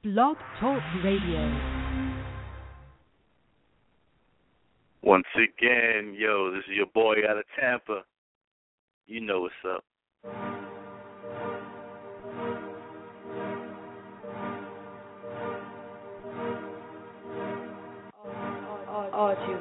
Blog Talk Radio. Once again, yo, this is your boy out of Tampa. You know what's up. Audio.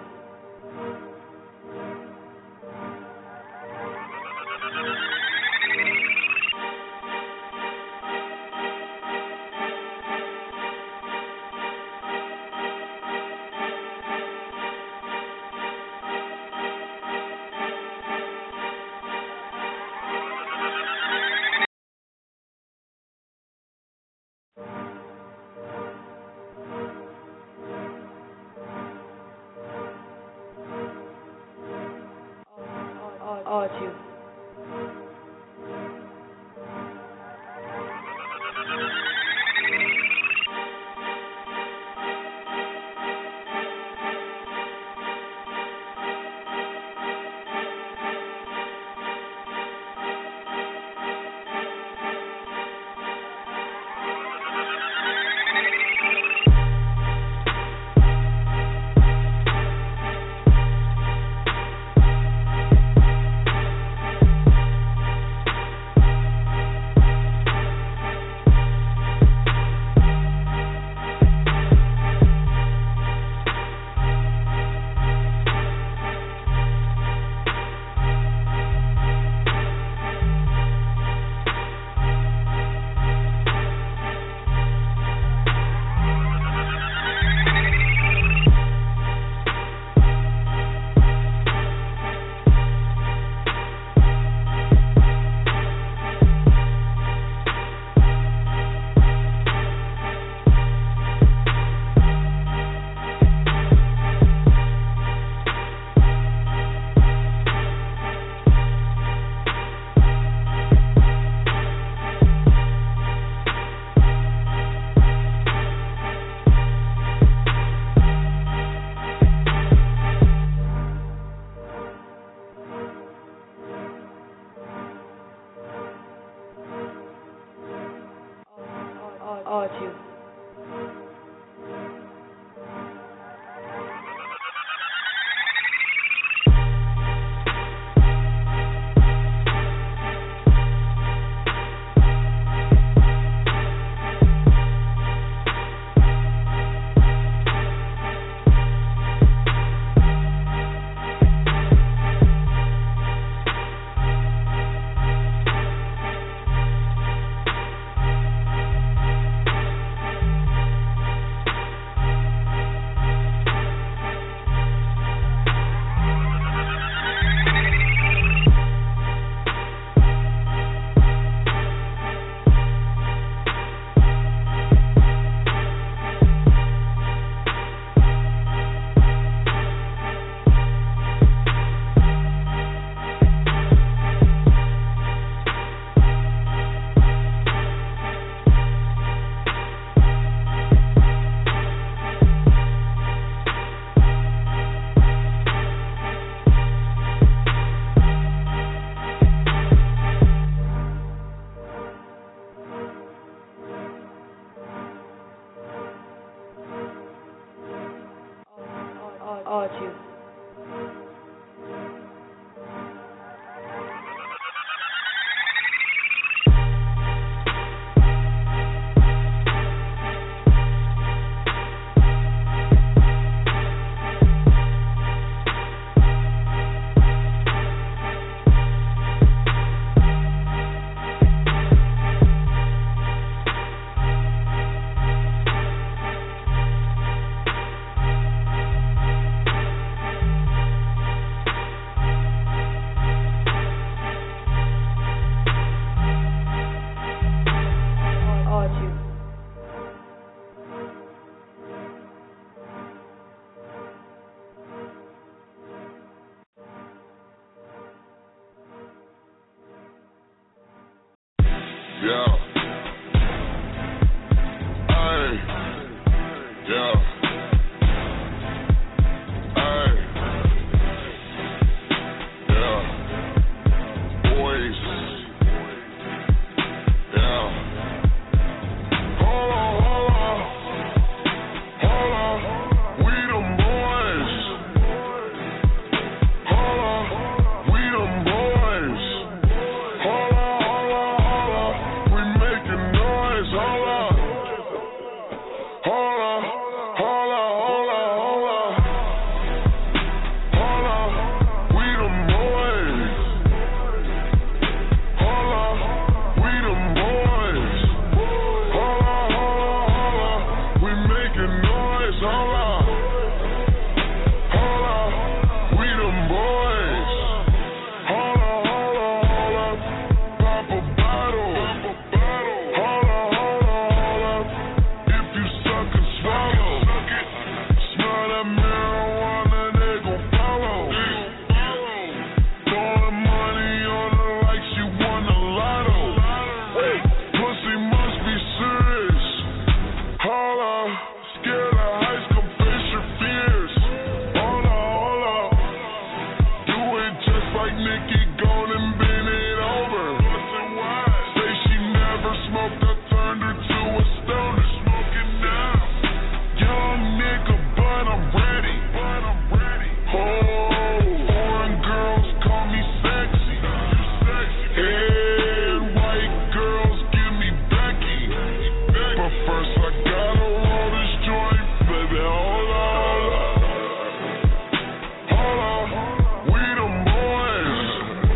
But first I gotta roll this joint, baby, hold on. Hold on, we them boys.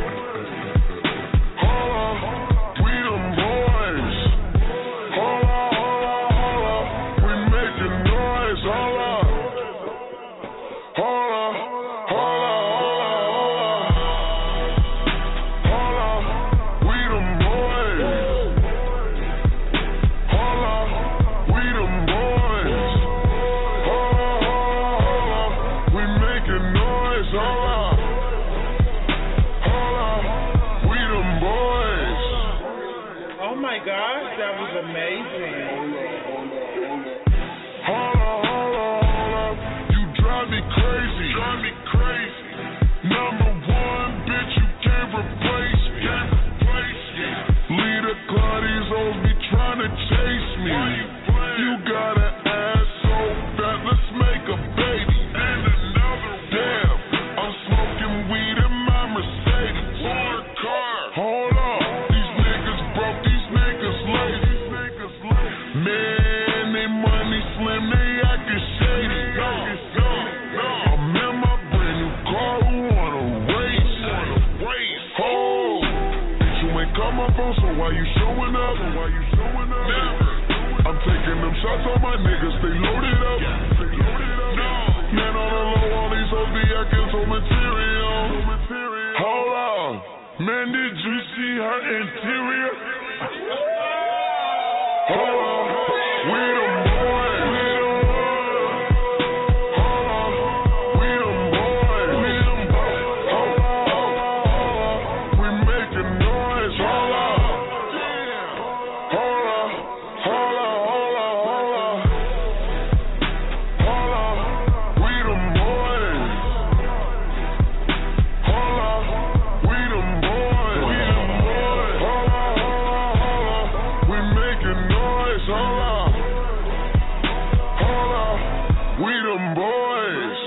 Hold on, we them boys. Hold on, we making noise, hold on. Hold on, hold on, hold on. We them boys. Hold on, we them boys. Hold on, we making noise. Hold on, we them boys. Oh my gosh, that was amazing. Hold on, you drive me crazy. Number one, bitch, you can't replace me. Leader Claudia's always be trying to chase me. You got an ass so fat, let's make a baby. Damn, I'm smoking weed in my Mercedes. Hold on, these niggas broke, these niggas lazy. Man, they money slim, they actin' shady. I'm in my brand new car, who wanna race? Oh, bitch, you ain't come up on, so why you showing up? Never. I'm taking them shots on my niggas, they loaded up. Man, on the low, all these hoes be acting so material. Hold on, man, did you see her interior? Hold on, we them boys. Hold on, we them boys. Hold on, we making noise. Hold on, hold on, hold on, hold on. Hold on, we them boys. Hold on, we them boys. Hold on, we making noise. Hold on, we them boys.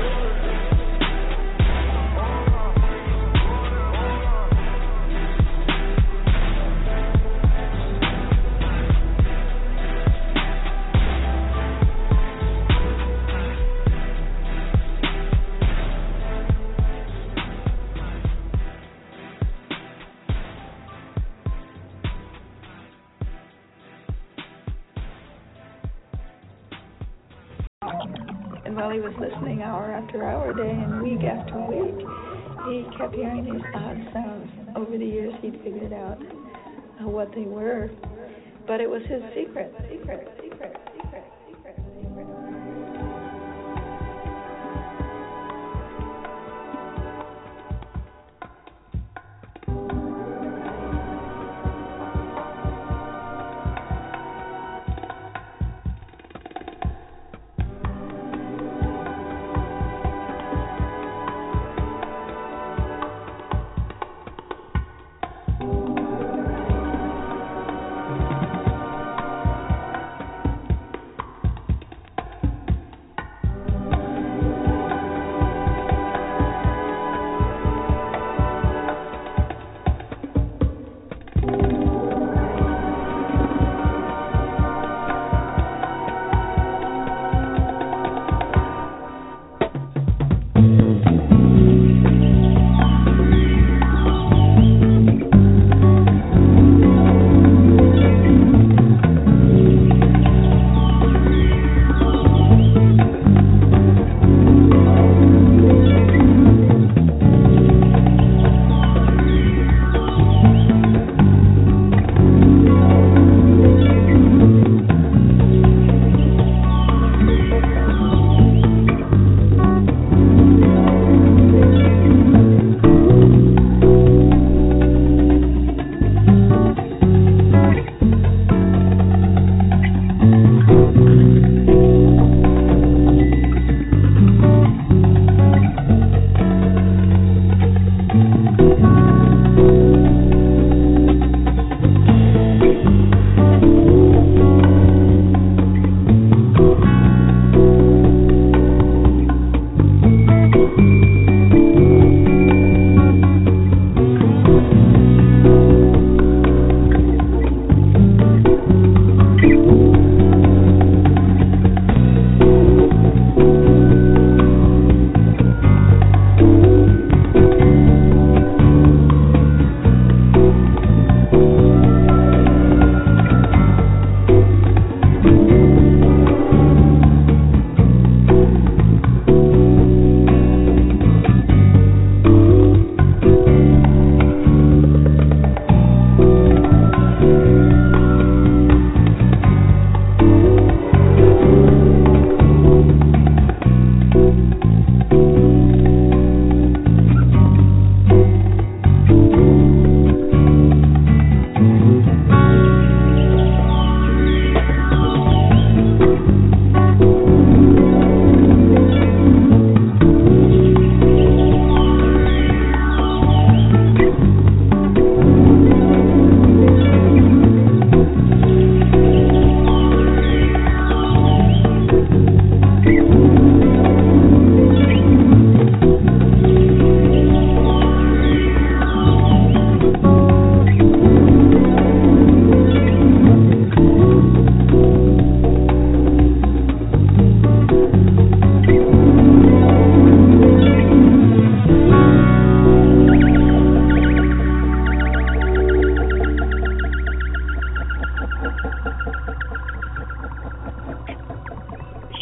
And while he was listening hour after hour, day and week after week, he kept hearing these odd sounds. Over the years, he'd figured out what they were. But it was his secret.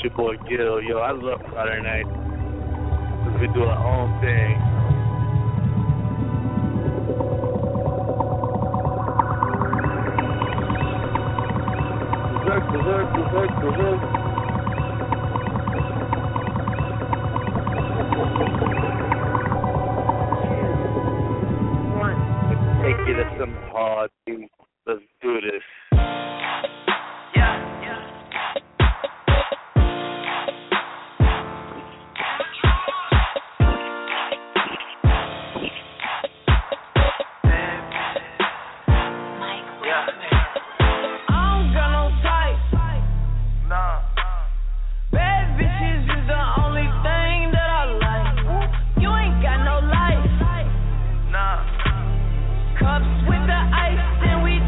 your boy Gil. Yo, I love Friday night. We do our own thing. Berserk. Take it to some hard beats. Let's do this. Cups with the ice, then we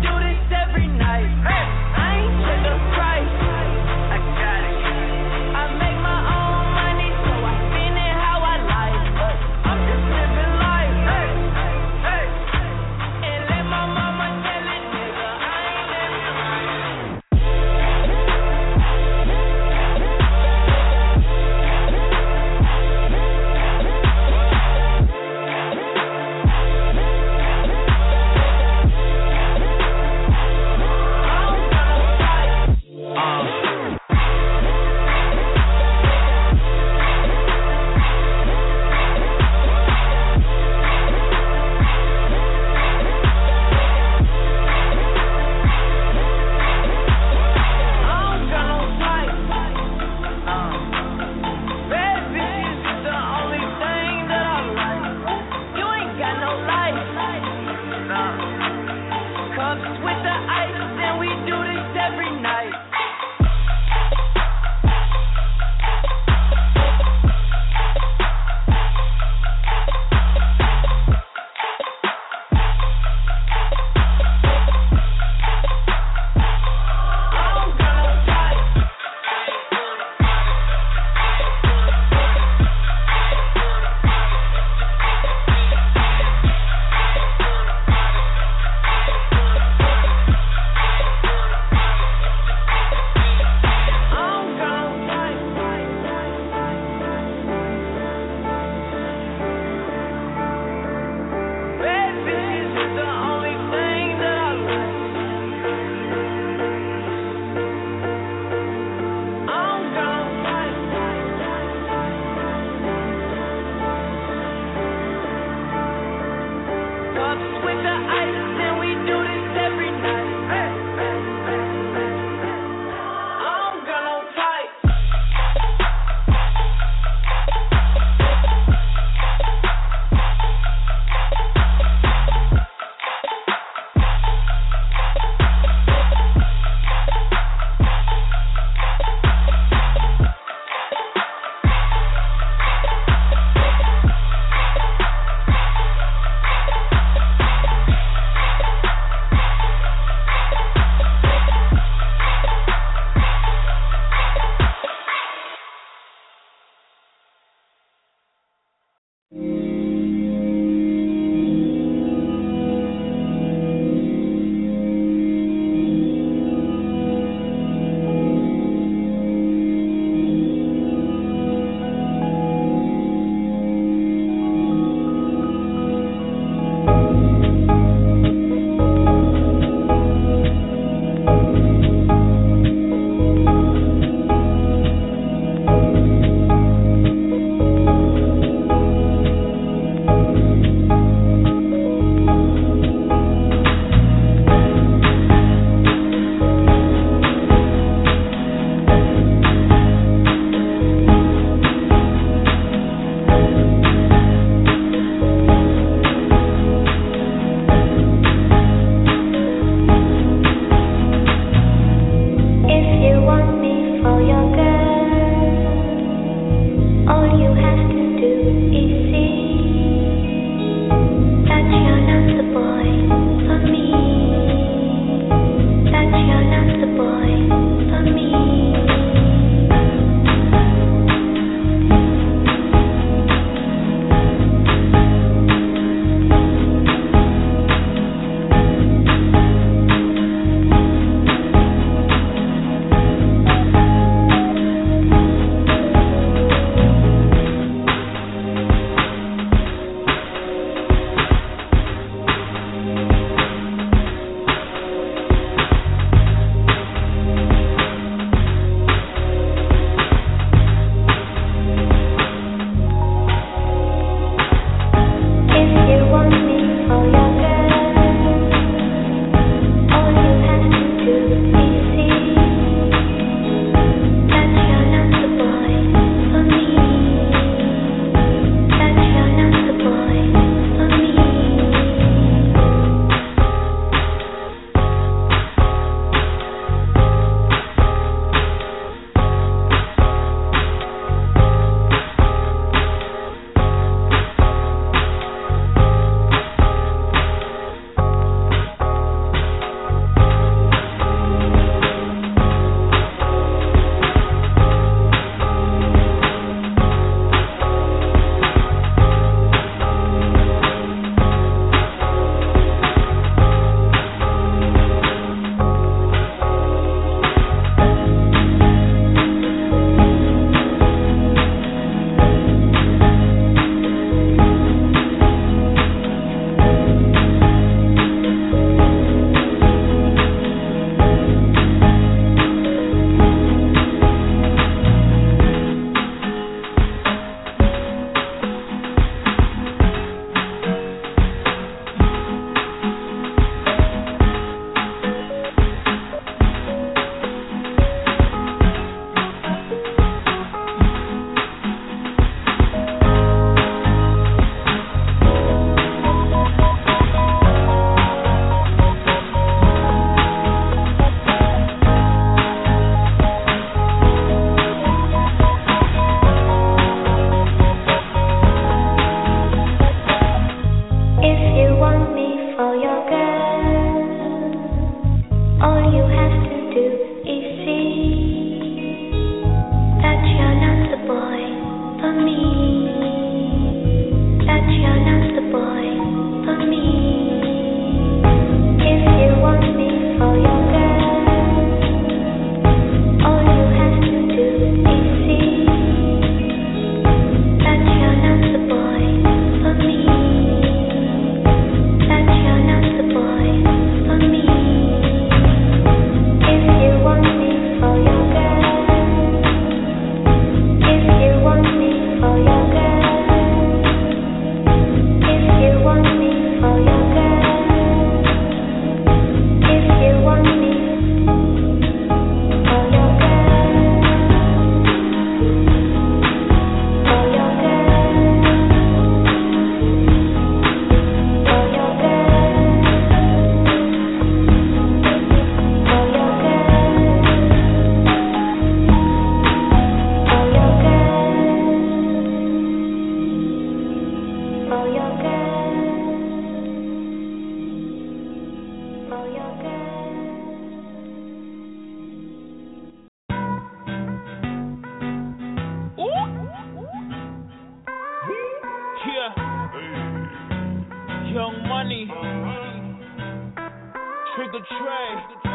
Sugar Trey.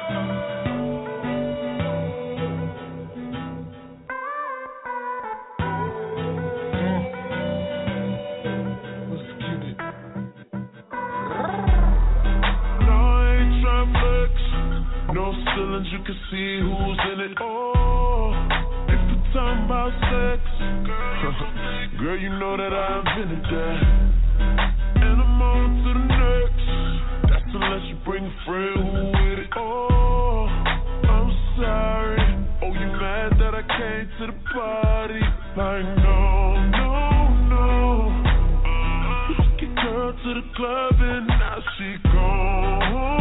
No ceilings, you can see who's in it. Oh, if you're talking about sex, girl, you know that I invented that. And I'm on to the next. That's unless you bring a friend who with it. Oh, I'm sorry. Oh, you mad that I came to the party? Like, no. You took your girl to the club and now she gone.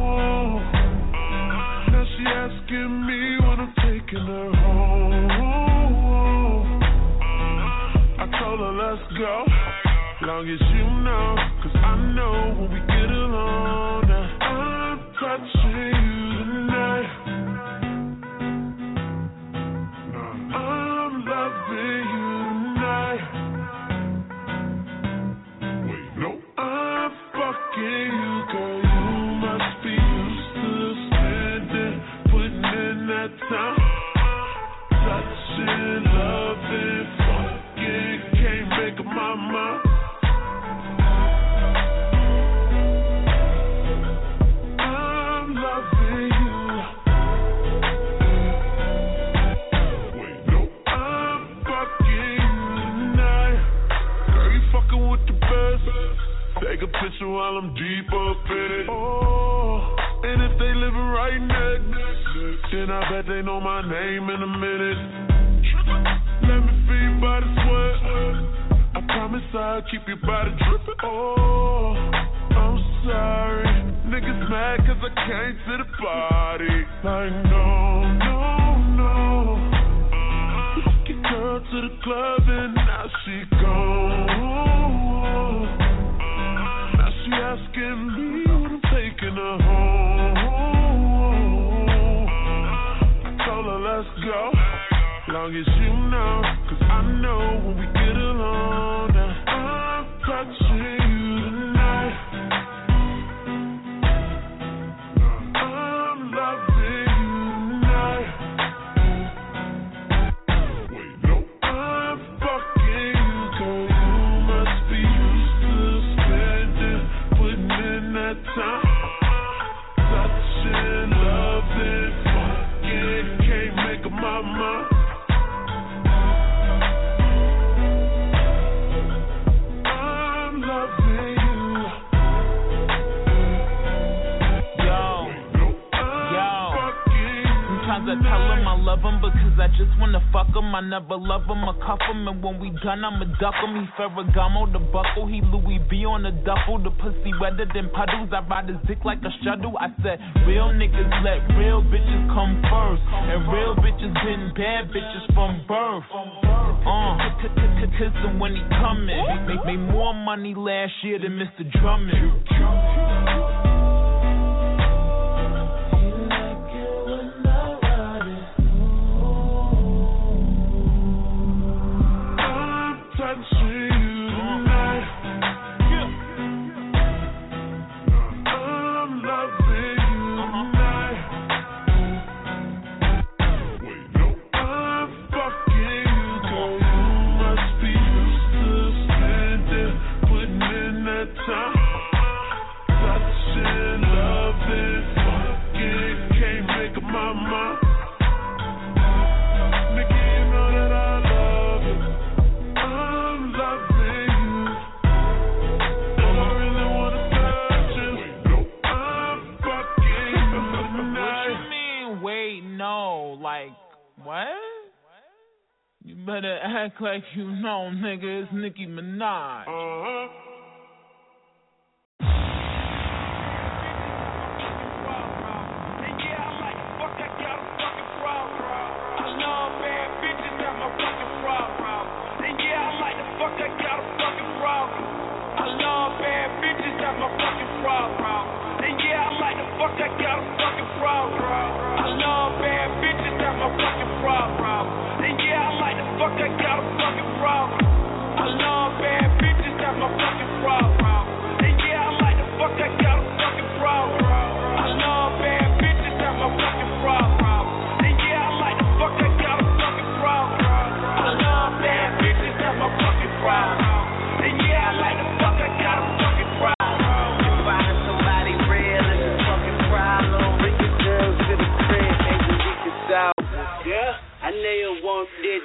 She asking me when I'm taking her home. I told her let's go, long as you know, 'cause I know when we get alone. Now I'm touching you tonight. I'm loving you tonight. Wait, no, I'm fucking you, girl. You must be used to that time, touching, loving, fucking, can't make up my mind. I'm loving you. Wait, no, I'm fucking you tonight. Girl, you fucking with the best. Take a picture while I'm deep up in it. Oh, and if they living right next, then I bet they know my name in a minute. Let me feel your body sweat. I promise I'll keep your body dripping. Oh, I'm sorry. Niggas mad 'cause I came to the party. Like, no. You took your girl to the club and now she gone. Now she asking me when I'm taking her home. Let's go, long as you know, 'cause I know when we get alone. Now I'm touching you tonight. I'm loving you tonight. Wait, no, I'm fucking you, girl. You must be used to spending, putting in that time, touching, loving, fucking. Mama, I'm loving you. Yo, sometimes I tell him I love him because I just wanna fuck him. I never love him, I cuff him, and when we done, I'ma duck him. He Ferragamo, the buckle, he Louis V on the duffel. The pussy wetter than puddles, I ride his dick like a shuttle. I said, real niggas let real bitches come first, and real bitches been bad bitches from birth. Kiss him when he coming. Made more money last year than Mr. Drummond. Better act like you know, nigga, it's Nicki Minaj. I Yeah, I know you want it.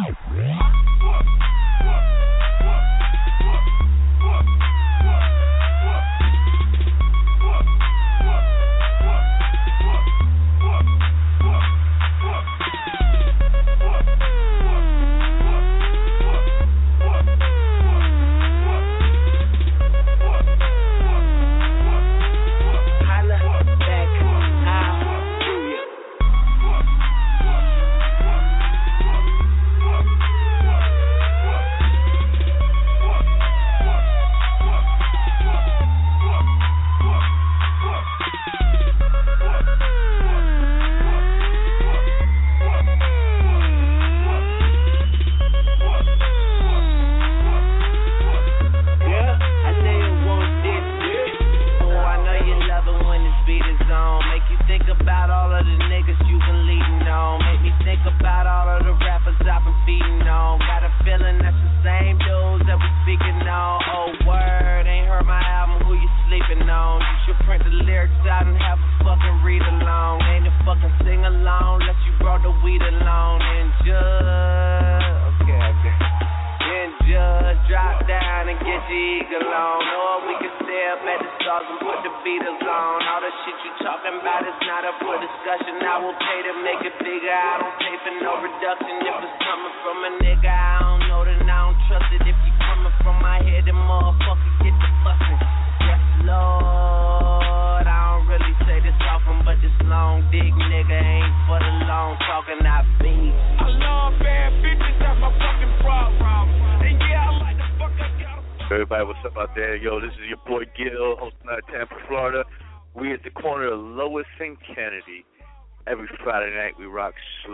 Everybody, what's up out there? Yo, this is your boy Gil, hosting out of Tampa, Florida. We at the corner of Lois and Kennedy. Every Friday night we rock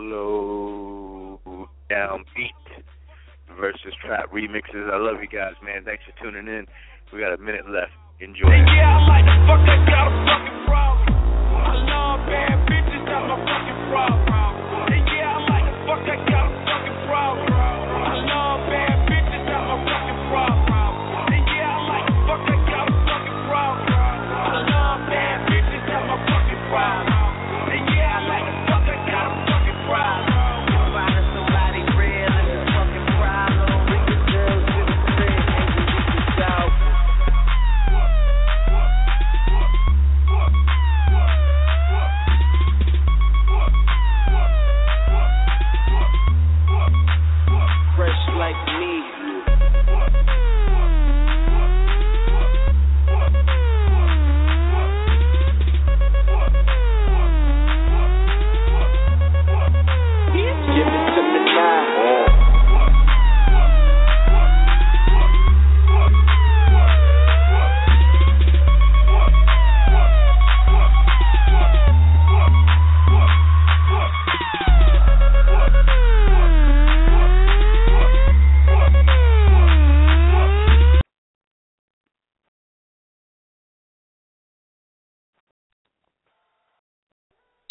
slow down beat versus trap remixes. I love you guys, man. Thanks for tuning in. We got a minute left. Enjoy. Yeah, I like the fuck, I got a fucking problem. I love bad bitches, that's my fucking problem.